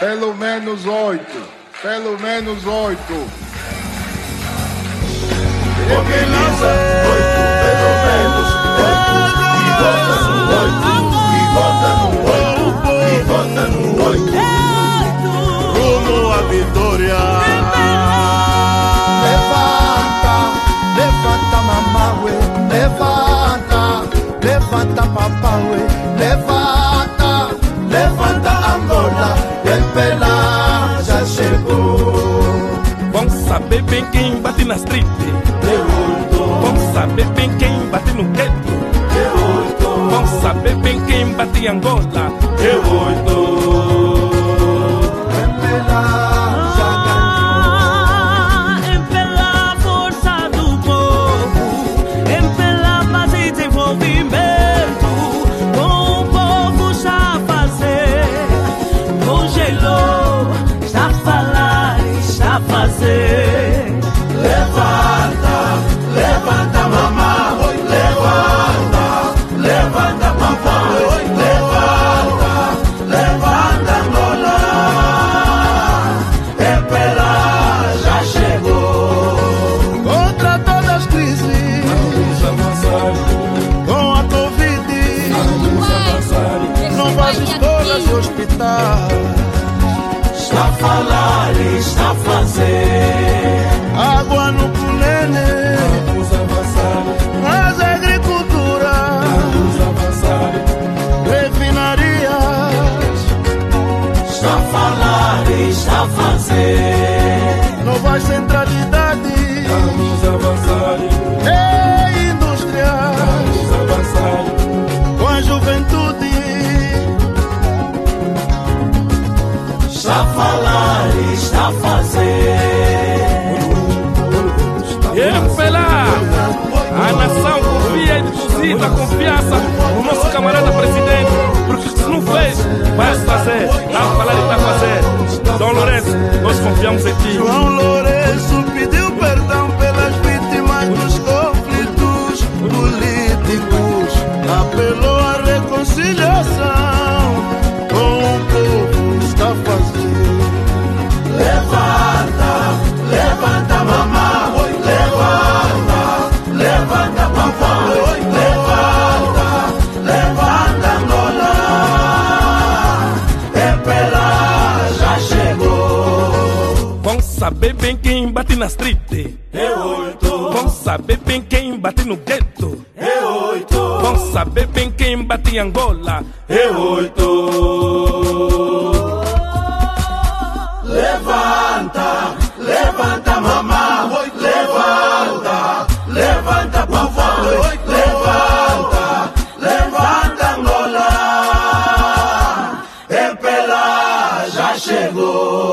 Pelo menos 8. Pelo menos 8. Mobiliza 8, pelo menos 8. E vota no 8. E vota no 8. E vota no 8. Rumo à vitória. Levanta, levanta mamawe, levanta, levanta papawe, levanta, levanta Angola, Pela já chegou. Vão saber bem quem bate na street. Vão saber bem quem bate no gueto. Vão saber bem quem bate em Angola. Levanta, levanta mamá, oi, levanta, levanta papá, oi, levanta, levanta Angola, Pela já chegou. Contra todas as crises, Vamos avançar, com a Covid, vamos avançar. novas escolas e hospitais. Está a falar e está a fazer. Água no Cunene, Vamos avançar, mas a agricultura, vamos avançar. refinarias, Está a falar e está a fazer. novas centralidades Vamos avançar, e indústrias, vamos avançar. com a juventude. Está a falar e está a fazer. Pela a nação confia e deposita confiança no nosso camarada presidente, porque se não fez, vai fazer. Está a falar e está a fazer. Dom Lourenço, nós confiamos em ti. João Lourenço pediu perdão pelas vítimas dos conflitos políticos, apelou à reconciliação com o povo, está a fazer. Levanta, levanta mamá, oi, levanta, levanta papá, oi, levanta, levanta Angola, Pela já chegou. Vão saber bem quem bate na street. Vão saber bem quem bate no gueto. Vão saber bem quem bate em Angola. Levanta, levanta mamá, oi, levanta, levanta papá, oi, levanta, levanta Angola, Pela já chegou.